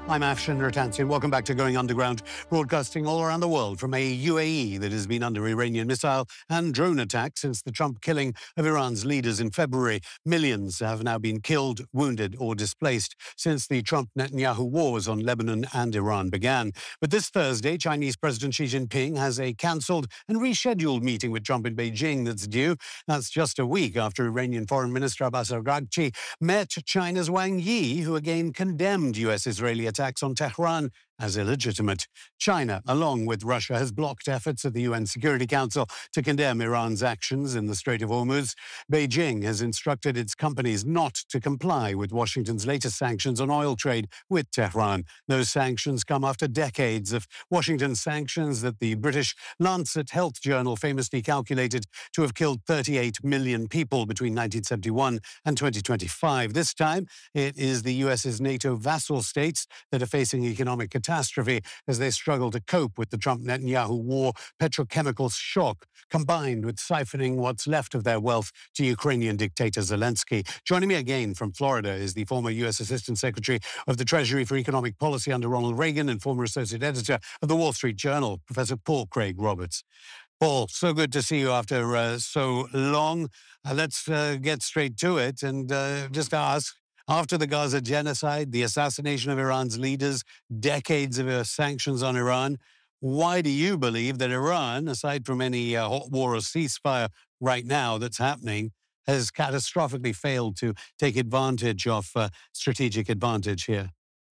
I'm Afshin Ratansi. Welcome back to Going Underground, broadcasting all around the world from a UAE that has been under Iranian missile and drone attack since the Trump killing of Iran's leaders in February. Millions have now been killed, wounded, or displaced since the Trump-Netanyahu wars on Lebanon and Iran began. But this Thursday, Chinese President Xi Jinping has a cancelled and rescheduled meeting with Trump in Beijing that's due. That's just a week after Iranian Foreign Minister Abbas Araghchi met China's Wang Yi, who again condemned U.S.-Israeli attacks on Tehran as illegitimate. China, along with Russia, has blocked efforts at the UN Security Council to condemn Iran's actions in the Strait of Hormuz. Beijing has instructed its companies not to comply with Washington's latest sanctions on oil trade with Tehran. Those sanctions come after decades of Washington sanctions that the British Lancet Health Journal famously calculated to have killed 38 million people between 1971 and 2025. This time, it is the US's NATO vassal states that are facing economic catastrophe as they struggle to cope with the Trump-Netanyahu war petrochemical shock, combined with siphoning what's left of their wealth to Ukrainian dictator Zelensky. Joining me again from Florida is the former U.S. Assistant Secretary of the Treasury for Economic Policy under Ronald Reagan and former Associate Editor of the Wall Street Journal, Professor Paul Craig Roberts. Paul, so good to see you after so long. Let's get straight to it and just ask, after the Gaza genocide, the assassination of Iran's leaders, decades of sanctions on Iran, why do you believe that Iran, aside from any hot war or ceasefire right now that's happening, has catastrophically failed to take advantage of strategic advantage here?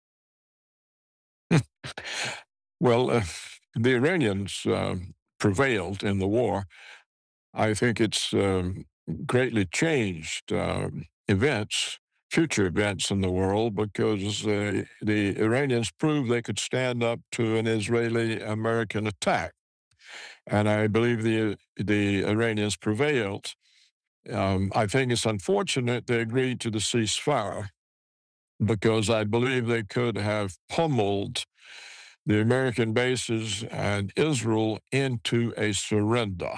Well, the Iranians prevailed in the war. I think it's greatly changed future events in the world, because the Iranians proved they could stand up to an Israeli-American attack. And I believe the Iranians prevailed. I think it's unfortunate they agreed to the ceasefire, because I believe they could have pummeled the American bases and Israel into a surrender.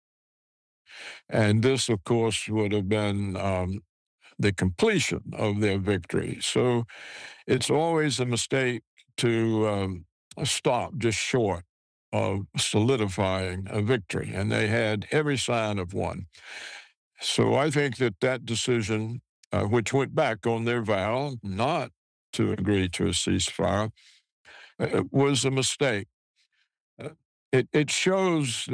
And this, of course, would have been the completion of their victory. So it's always a mistake to stop just short of solidifying a victory, and they had every sign of one. So I think that decision, which went back on their vow not to agree to a ceasefire, was a mistake. It shows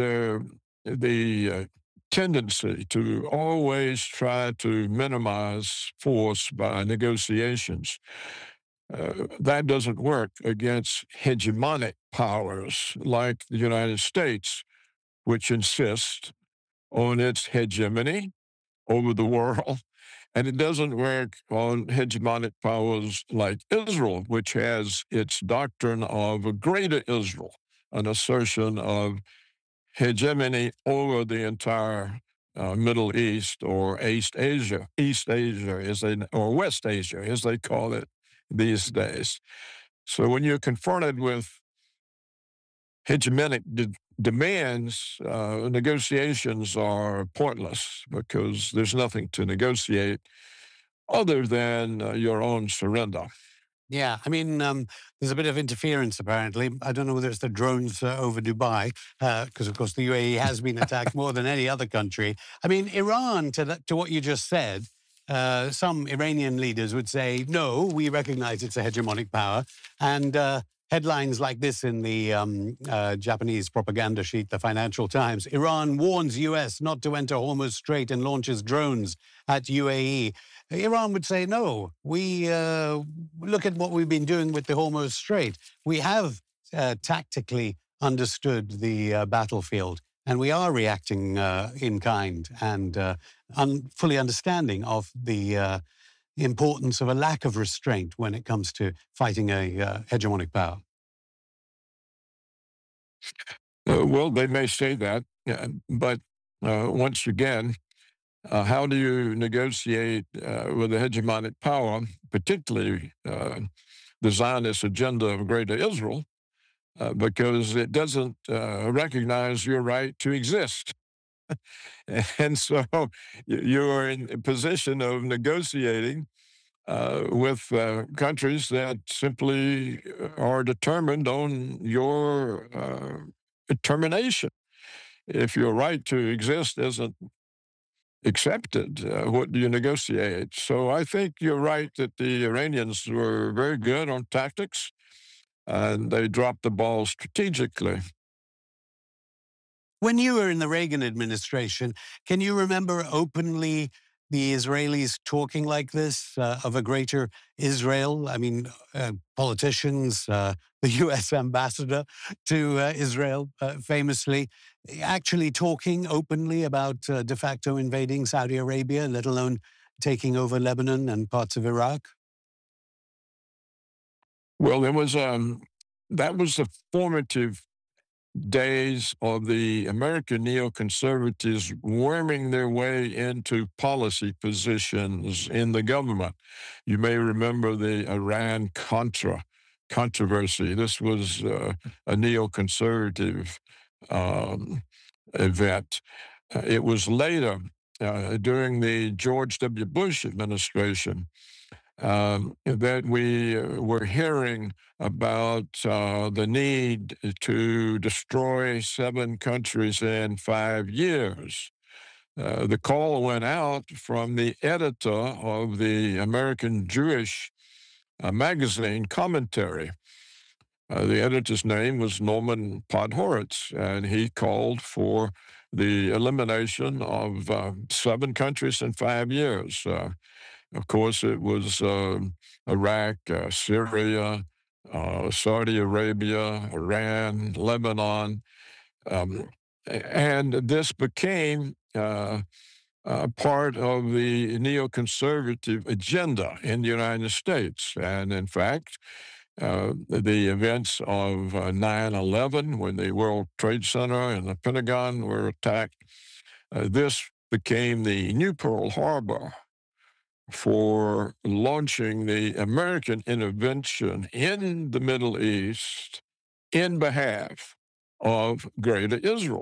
the tendency to always try to minimize force by negotiations. That doesn't work against hegemonic powers like the United States, which insist on its hegemony over the world. And it doesn't work on hegemonic powers like Israel, which has its doctrine of a greater Israel, an assertion of hegemony over the entire Middle East, or East Asia, or West Asia, as they call it these days. So when you're confronted with hegemonic demands, negotiations are pointless, because there's nothing to negotiate other than your own surrender. Yeah, I mean, there's a bit of interference, apparently. I don't know whether it's the drones over Dubai, because, of course, the UAE has been attacked more than any other country. I mean, Iran, to what you just said, some Iranian leaders would say, no, we recognize it's a hegemonic power. And headlines like this in the Japanese propaganda sheet, the Financial Times: Iran warns U.S. not to enter Hormuz Strait and launches drones at UAE. Iran would say, no, we look at what we've been doing with the Hormuz Strait. We have tactically understood the battlefield, and we are reacting in kind and fully understanding of the importance of a lack of restraint when it comes to fighting a hegemonic power. Well, they may say that, but once again, how do you negotiate with a hegemonic power, particularly the Zionist agenda of Greater Israel, because it doesn't recognize your right to exist? And so you're in a position of negotiating with countries that simply are determined on your determination. If your right to exist isn't accepted, what do you negotiate? So I think you're right that the Iranians were very good on tactics and they dropped the ball strategically. When you were in the Reagan administration, can you remember openly the Israelis talking like this of a greater Israel? I mean, politicians, the U.S. ambassador to Israel, famously, actually talking openly about de facto invading Saudi Arabia, let alone taking over Lebanon and parts of Iraq? Well, that was the formative days of the American neoconservatives worming their way into policy positions in the government. You may remember the Iran Contra controversy. This was a neoconservative um, event. It was later, during the George W. Bush administration, that we were hearing about the need to destroy 7 countries in 5 years. The call went out from the editor of the American Jewish magazine Commentary. The editor's name was Norman Podhoretz, and he called for the elimination of 7 countries in 5 years. Of course, it was Iraq, Syria, Saudi Arabia, Iran, Lebanon. Um, and this became part of the neoconservative agenda in the United States. And in fact, the events of 9/11, when the World Trade Center and the Pentagon were attacked, this became the new Pearl Harbor for launching the American intervention in the Middle East in behalf of Greater Israel.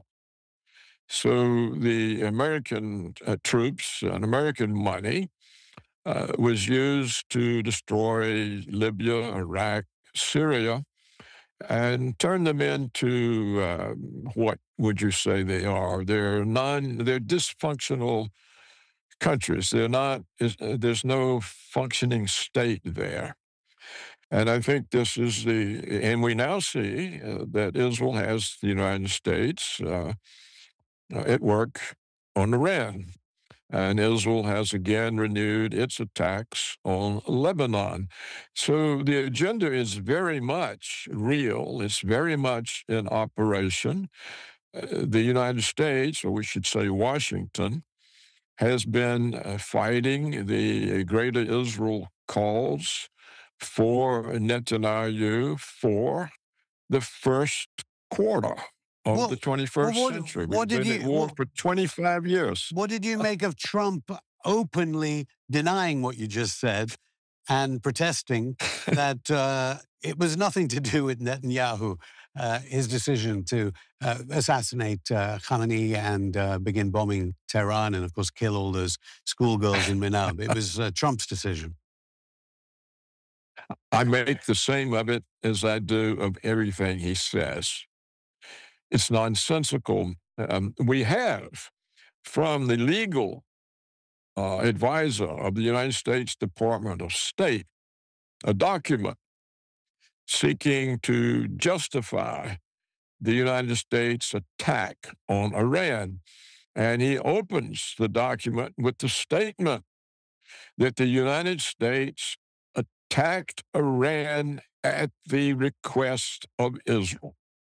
So the American troops and American money was used to destroy Libya, Iraq, Syria, and turn them into what would you say they are? They're dysfunctional countries. There's no functioning state there. And I think and we now see that Israel has the United States at work on Iran. And Israel has again renewed its attacks on Lebanon. So the agenda is very much real. It's very much in operation. The United States, or we should say Washington, has been fighting the Greater Israel cause for Netanyahu for the first quarter of the Well, well, 21st century. We've been at war for 25 years. what did you make of Trump openly denying what you just said and protesting that it was nothing to do with Netanyahu, his decision to assassinate Khamenei and begin bombing Tehran and, of course, kill all those schoolgirls in Minab? It was Trump's decision. I make the same of it as I do of everything he says. It's nonsensical. We have from the legal advisor of the United States Department of State a document seeking to justify the United States attack on Iran. And he opens the document with the statement that the United States attacked Iran at the request of Israel.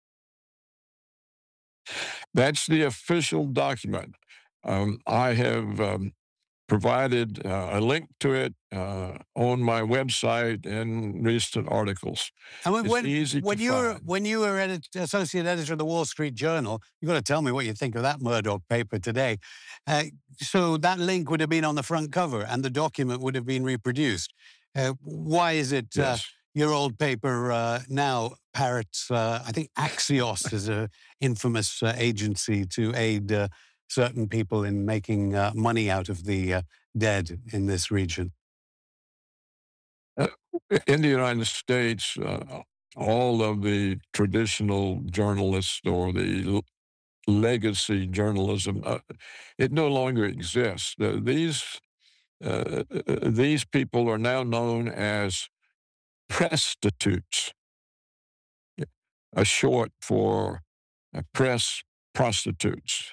That's the official document. I have provided a link to it on my website in recent articles. And It's easy to find. when you were associate editor of the Wall Street Journal, you got to tell me what you think of that Murdoch paper today. So that link would have been on the front cover, and the document would have been reproduced. Why is it Yes. your old paper now parrots? I think Axios is a infamous agency to aid certain people in making money out of the dead in this region. In the United States, all of the traditional journalists or the legacy journalism, it no longer exists. These people are now known as prostitutes, a short for press prostitutes.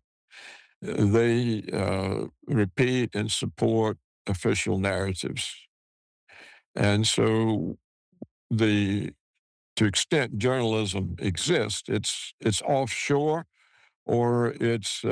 They repeat and support official narratives. And so the to extent journalism exists, it's offshore or it's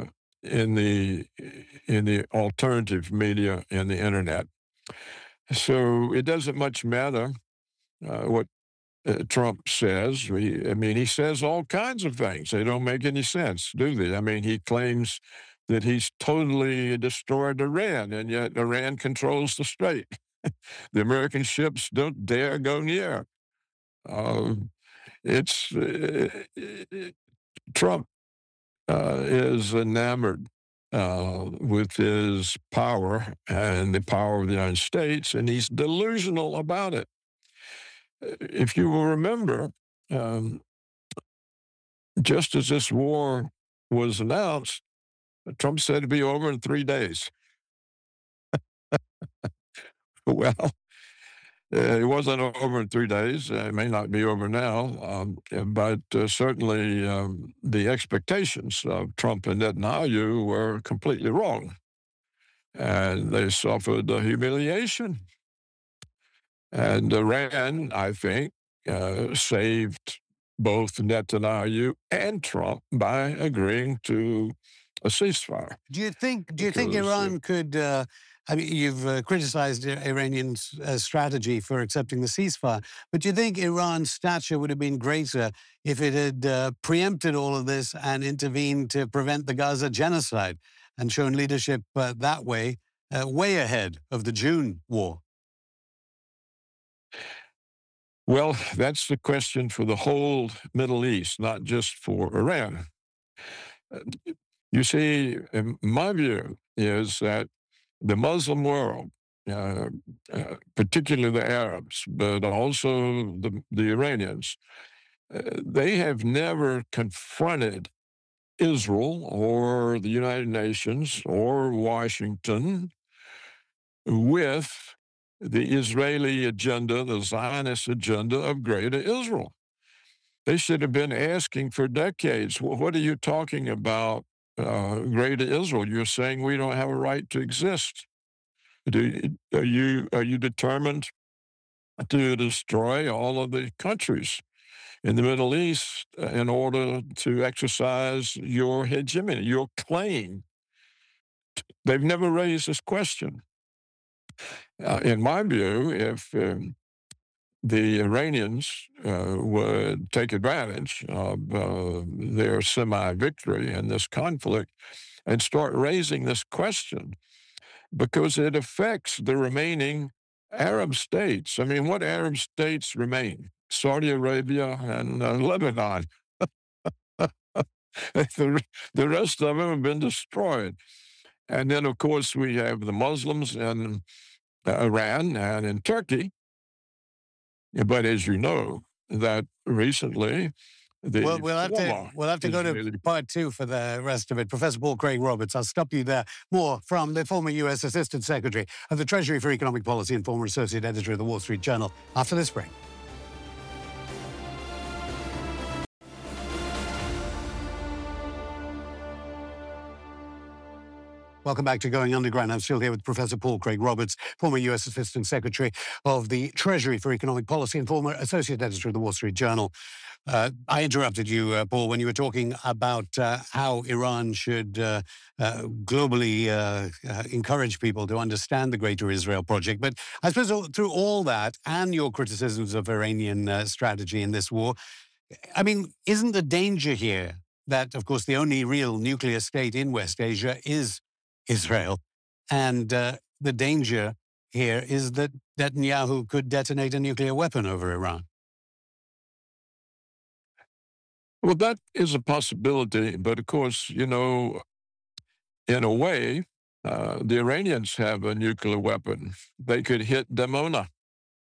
in the alternative media and the internet. So it doesn't much matter what Trump says. I mean, he says all kinds of things. They don't make any sense, do they? I mean, he claims that he's totally destroyed Iran, and yet Iran controls the strait. The American ships don't dare go near. Um, it's Trump is enamored with his power and the power of the United States, and he's delusional about it. If you will remember, um, just as this war was announced, Trump said it'd be over in 3 days. Well, it wasn't over in 3 days. It may not be over now, but certainly the expectations of Trump and Netanyahu were completely wrong. And they suffered the humiliation. And Iran, I think, saved both Netanyahu and Trump by agreeing to a ceasefire. Do you think Because Iran could? I mean, you've criticized Iranian strategy for accepting the ceasefire, but do you think Iran's stature would have been greater if it had preempted all of this and intervened to prevent the Gaza genocide and shown leadership that way, way ahead of the June war? well, that's the question for the whole Middle East, not just for Iran. Uh, You see, in my view is that the Muslim world, uh, particularly the Arabs, but also the Iranians, they have never confronted Israel or the United Nations or Washington with the Israeli agenda, the Zionist agenda of Greater Israel. They should have been asking for decades, "Well, what are you talking about, Greater Israel? You're saying we don't have a right to exist. Are you determined to destroy all of the countries in the Middle East in order to exercise your hegemony, your claim?" They've never raised this question. In my view, if the Iranians would take advantage of their semi victory in this conflict and start raising this question because it affects the remaining Arab states. I mean, what Arab states remain? Saudi Arabia and Lebanon. The rest of them have been destroyed. And then, of course, we have the Muslims in Iran and in Turkey. But as you know, that recently Well, the we'll have to go to Israeli part two for the rest of it. Professor Paul Craig Roberts, I'll stop you there. More from the former U.S. Assistant Secretary of the Treasury for Economic Policy and former Associate Editor of the Wall Street Journal after this break. Welcome back to Going Underground. I'm still here with Professor Paul Craig Roberts, former U.S. Assistant Secretary of the Treasury for Economic Policy and former Associate Editor of the Wall Street Journal. I interrupted you, Paul, when you were talking about how Iran should globally encourage people to understand the Greater Israel Project. But I suppose through all that and your criticisms of Iranian strategy in this war, I mean, isn't the danger here that, of course, the only real nuclear state in West Asia is Israel? And the danger here is that Netanyahu could detonate a nuclear weapon over Iran. Well, that is a possibility, but of course, in a way, the Iranians have a nuclear weapon. They could hit Dimona.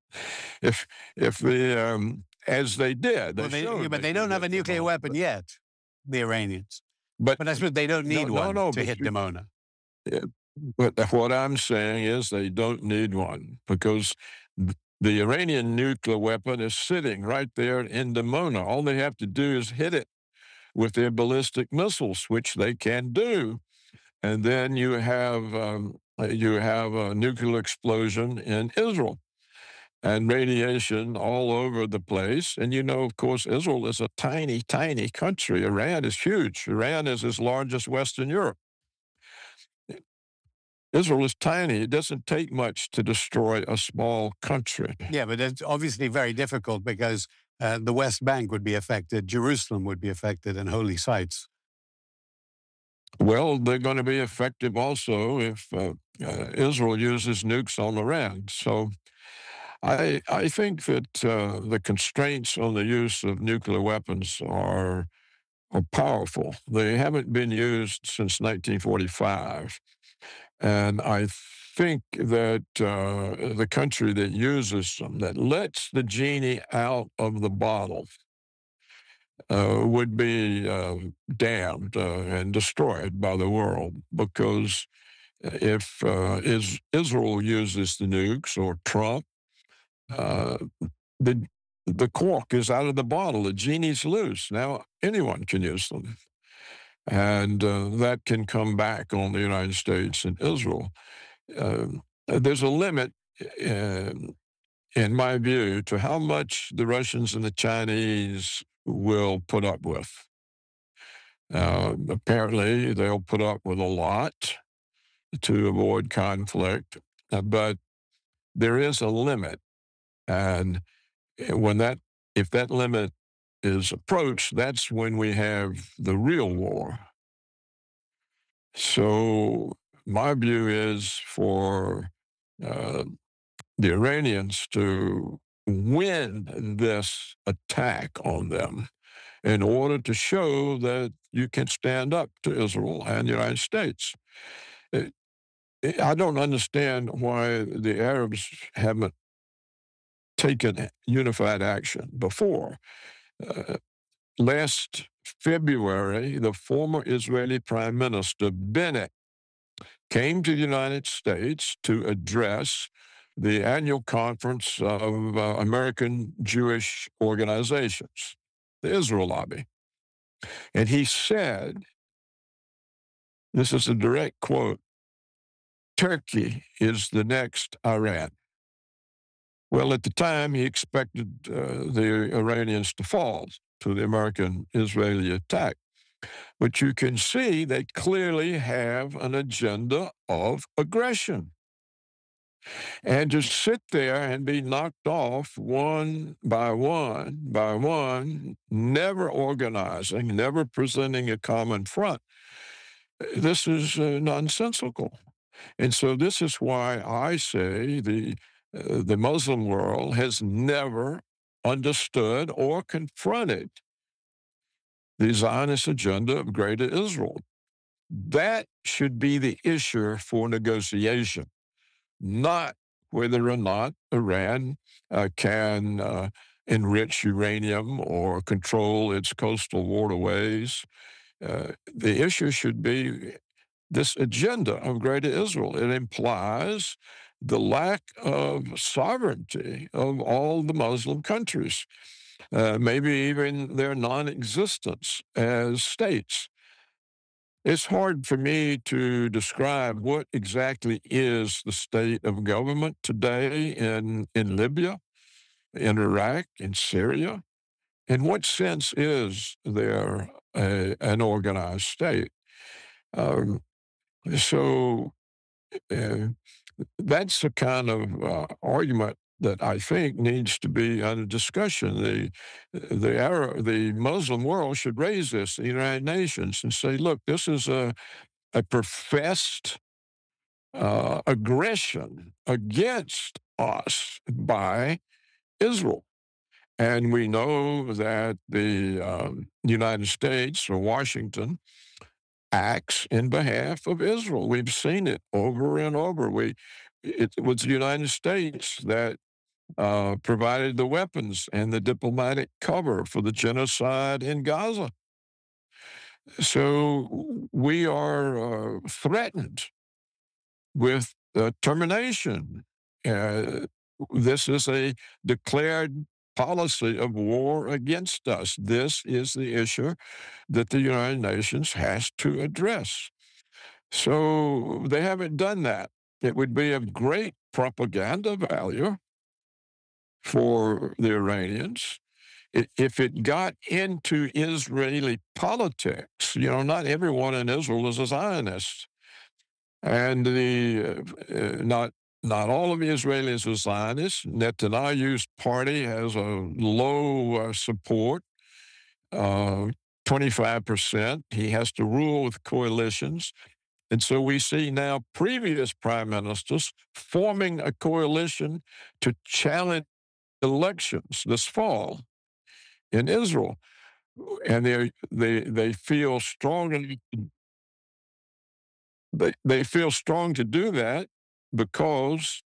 if as they did, Well, they showed but they they could don't have hit a nuclear Dimona. weapon yet, the Iranians. But But I suppose they don't no, need no, one no. to hit Dimona. Yeah, but what I'm saying is they don't need one because the Iranian nuclear weapon is sitting right there in Dimona. All they have to do is hit it with their ballistic missiles, which they can do, and then you have a nuclear explosion in Israel and radiation all over the place. And of course, Israel is a tiny, tiny country. Iran is huge. Iran is as large as Western Europe. Israel is tiny. It doesn't take much to destroy a small country. Yeah, but it's obviously very difficult because the West Bank would be affected, Jerusalem would be affected, and holy sites. Well, they're going to be effective also if Israel uses nukes on Iran. So I think that the constraints on the use of nuclear weapons are powerful. They haven't been used since 1945. And I think that the country that uses them, that lets the genie out of the bottle, would be damned and destroyed by the world because if Israel uses the nukes or Trump, uh, the the cork is out of the bottle. The genie's loose. Now anyone can use them, and that can come back on the United States and Israel. There's a limit, uh, in my view, to how much the Russians and the Chinese will put up with. Apparently, they'll put up with a lot to avoid conflict, but there is a limit, and when that if that limit is approached, that's when we have the real war. So my view is for uh, the Iranians to win this attack on them in order to show that you can stand up to Israel and the United States. Uh, I don't understand why the Arabs haven't taken unified action before. Uh, Last February, the former Israeli Prime Minister Bennett came to the United States to address the annual conference of American Jewish organizations, the Israel Lobby. And he said, this is a direct quote, Turkey is the next Iran. Well, at the time, he expected the Iranians to fall to the American-Israeli attack. But you can see they clearly have an agenda of aggression. And to sit there and be knocked off one by one, never organizing, never presenting a common front, this is nonsensical. And so this is why I say the Muslim world has never understood or confronted the Zionist agenda of Greater Israel. That should be the issue for negotiation, not whether or not Iran can enrich uranium or control its coastal waterways. The issue should be this agenda of Greater Israel. It implies the lack of sovereignty of all the Muslim countries, maybe even their non-existence as states. It's hard for me to describe what exactly is the state of government today in Libya, in Iraq, in Syria. In what sense is there an organized state? Um, so uh, that's the kind of argument that I think needs to be under discussion. The Muslim world should raise this, the United Nations, and say, look, this is a professed aggression against us by Israel. And we know that the United States or Washington acts in behalf of Israel. We've seen it over and over. It was the United States that provided the weapons and the diplomatic cover for the genocide in Gaza. So we are threatened with termination. Uh, this is a declared policy of war against us. This is the issue that the United Nations has to address. So they haven't done that. It would be of great propaganda value for the Iranians if it got into Israeli politics. Not everyone in Israel is a Zionist, and not all of Israelis are Zionists. Netanyahu's party has a low support, 25%. He has to rule with coalitions. And so we see now previous prime ministers forming a coalition to challenge elections this fall in Israel. And they feel strongly they feel strong to do that because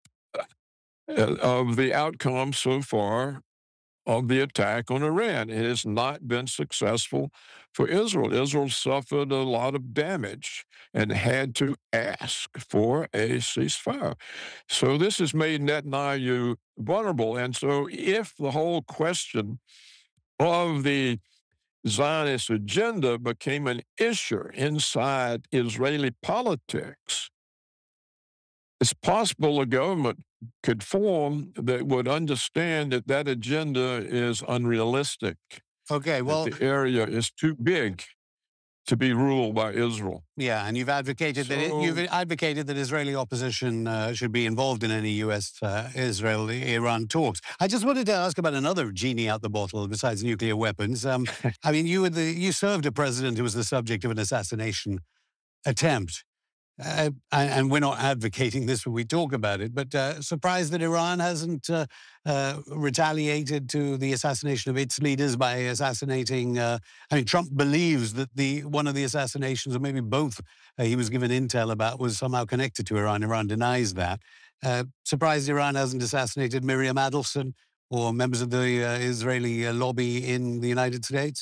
of the outcome so far of the attack on Iran. It has not been successful for Israel. Israel suffered a lot of damage and had to ask for a ceasefire. So this has made Netanyahu vulnerable. And so if the whole question of the Zionist agenda became an issue inside Israeli politics, it's possible a government could form that would understand that that agenda is unrealistic. Okay, well, the area is too big to be ruled by Israel. Yeah, and you've advocated that Israeli opposition should be involved in any U.S.-Israel-Iran talks. I just wanted to ask about another genie out the bottle besides nuclear weapons. I mean, you served a president who was the subject of an assassination attempt. And we're not advocating this when we talk about it, but surprised that Iran hasn't retaliated to the assassination of its leaders by assassinating. Trump believes that one of the assassinations, or maybe both, he was given intel about was somehow connected to Iran. Iran denies that. Surprised Iran hasn't assassinated Miriam Adelson or members of the Israeli lobby in the United States?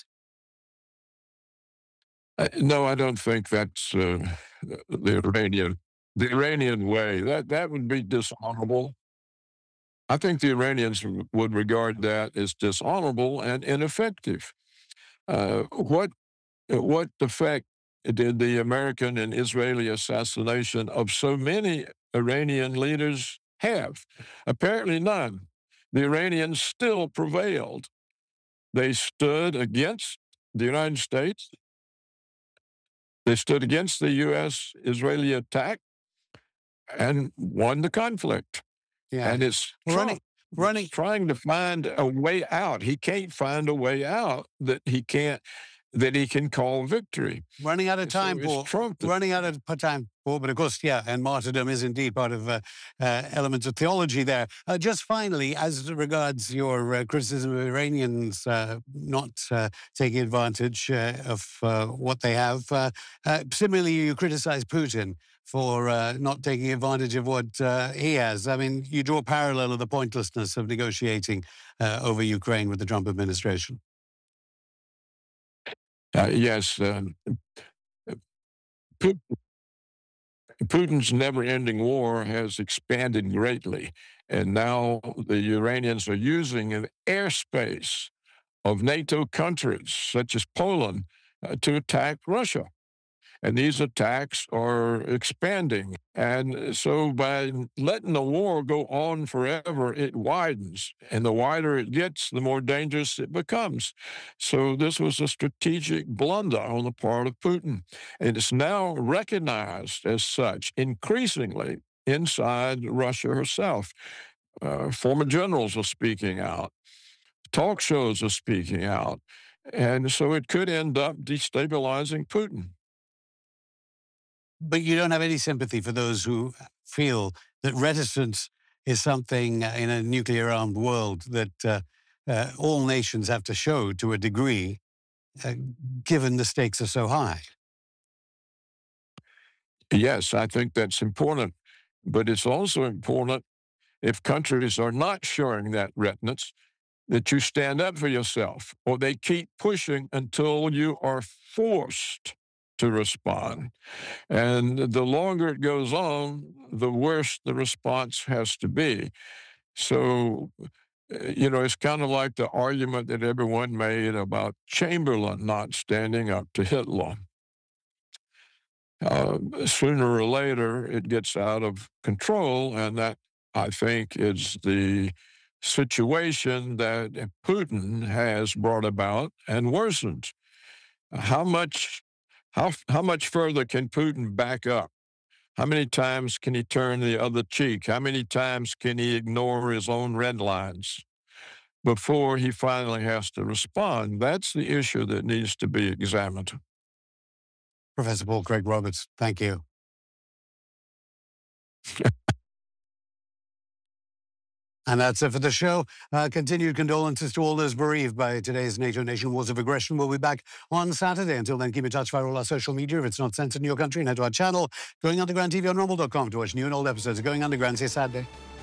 No, I don't think that's the Iranian way. That would be dishonorable. I think the Iranians would regard that as dishonorable and ineffective. What effect did the American and Israeli assassination of so many Iranian leaders have? Apparently none. The Iranians still prevailed. They stood against the United States. They stood against the U.S.-Israeli attack and won the conflict. Yeah. And it's Trump trying to find a way out. He can't find a way out that he can call victory. Running out of time, Paul. Running out of time, Paul. But of course, yeah, and martyrdom is indeed part of elements of theology there. Just finally, as regards your criticism of Iranians not taking advantage of what they have, similarly, you criticize Putin for not taking advantage of what he has. I mean, you draw a parallel of the pointlessness of negotiating over Ukraine with the Trump administration. Yes. Putin's never-ending war has expanded greatly, and now the Iranians are using an airspace of NATO countries, such as Poland, to attack Russia. And these attacks are expanding. And so by letting the war go on forever, it widens. And the wider it gets, the more dangerous it becomes. So this was a strategic blunder on the part of Putin. And it's now recognized as such increasingly inside Russia herself. Former generals are speaking out. Talk shows are speaking out. And so it could end up destabilizing Putin. But you don't have any sympathy for those who feel that reticence is something in a nuclear-armed world that all nations have to show to a degree, given the stakes are so high. Yes, I think that's important. But it's also important if countries are not showing that reticence, that you stand up for yourself, or they keep pushing until you are forced to respond. And the longer it goes on, the worse the response has to be. So, it's kind of like the argument that everyone made about Chamberlain not standing up to Hitler. Sooner or later, it gets out of control, and that, I think, is the situation that Putin has brought about and worsened. How much, how much further can Putin back up? How many times can he turn the other cheek? How many times can he ignore his own red lines before he finally has to respond? That's the issue that needs to be examined. Professor Paul Craig-Roberts, thank you. And that's it for the show. Continued condolences to all those bereaved by today's NATO nation wars of aggression. We'll be back on Saturday. Until then, keep in touch via all our social media. If it's not censored in your country, head to our channel, Going Underground TV on rumble.com to watch new and old episodes of Going Underground. See you Saturday.